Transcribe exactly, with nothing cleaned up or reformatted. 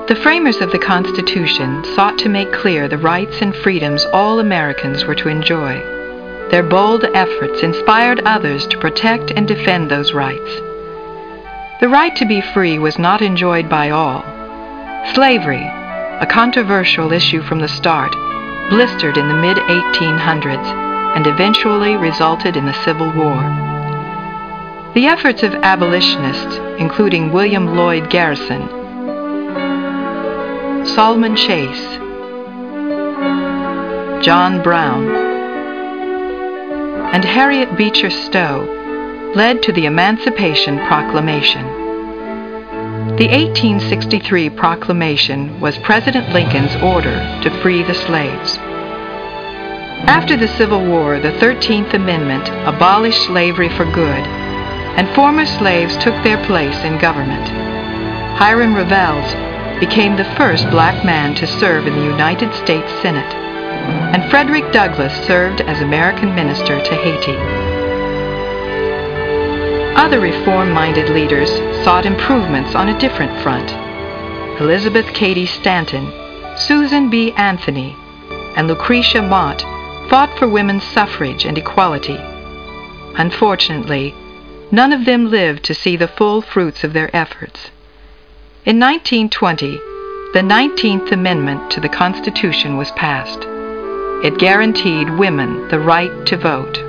The framers of the Constitution sought to make clear the rights and freedoms all Americans were to enjoy. Their bold efforts inspired others to protect and defend those rights. The right to be free was not enjoyed by all. Slavery, a controversial issue from the start, blistered in the mid eighteen hundreds and eventually resulted in the Civil War. The efforts of abolitionists, including William Lloyd Garrison, Salmon Chase, John Brown, and Harriet Beecher Stowe, led to the Emancipation Proclamation. The eighteen sixty-three Proclamation was President Lincoln's order to free the slaves. After the Civil War, the thirteenth Amendment abolished slavery for good, and former slaves took their place in government. Hiram Revels became the first black man to serve in the United States Senate, and Frederick Douglass served as American minister to Haiti. Other reform-minded leaders sought improvements on a different front. Elizabeth Cady Stanton, Susan B. Anthony, and Lucretia Mott fought for women's suffrage and equality. Unfortunately, none of them lived to see the full fruits of their efforts. In nineteen twenty, the nineteenth Amendment to the Constitution was passed. It guaranteed women the right to vote.